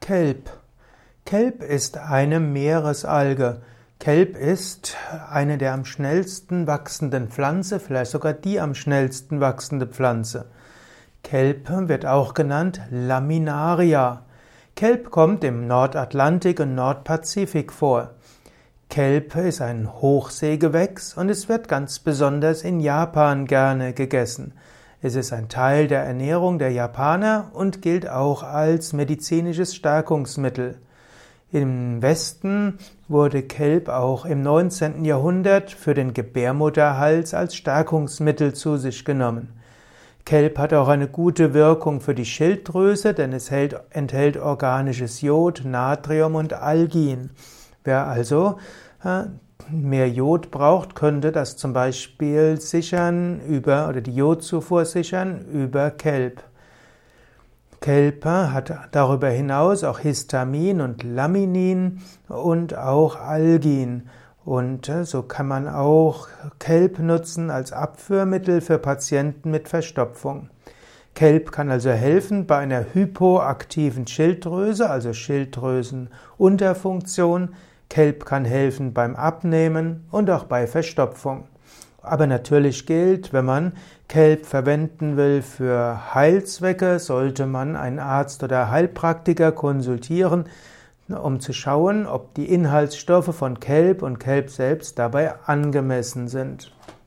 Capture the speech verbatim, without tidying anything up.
Kelp. Kelp ist eine Meeresalge. Kelp ist eine der am schnellsten wachsenden Pflanze, vielleicht sogar die am schnellsten wachsende Pflanze. Kelp wird auch genannt Laminaria. Kelp kommt im Nordatlantik und Nordpazifik vor. Kelp ist ein Hochseegewächs und es wird ganz besonders in Japan gerne gegessen. Es ist ein Teil der Ernährung der Japaner und gilt auch als medizinisches Stärkungsmittel. Im Westen wurde Kelp auch im neunzehnten Jahrhundert für den Gebärmutterhals als Stärkungsmittel zu sich genommen. Kelp hat auch eine gute Wirkung für die Schilddrüse, denn es enthält organisches Jod, Natrium und Algin. Wer also äh, mehr Jod braucht, könnte das zum Beispiel sichern über, oder die Jodzufuhr sichern über Kelp. Kelp hat darüber hinaus auch Histamin und Laminin und auch Algin. Und so kann man auch Kelp nutzen als Abführmittel für Patienten mit Verstopfung. Kelp kann also helfen bei einer hypoaktiven Schilddrüse, also Schilddrüsenunterfunktion. Kelp kann helfen beim Abnehmen und auch bei Verstopfung. Aber natürlich gilt, wenn man Kelp verwenden will für Heilzwecke, sollte man einen Arzt oder Heilpraktiker konsultieren, um zu schauen, ob die Inhaltsstoffe von Kelp und Kelp selbst dabei angemessen sind.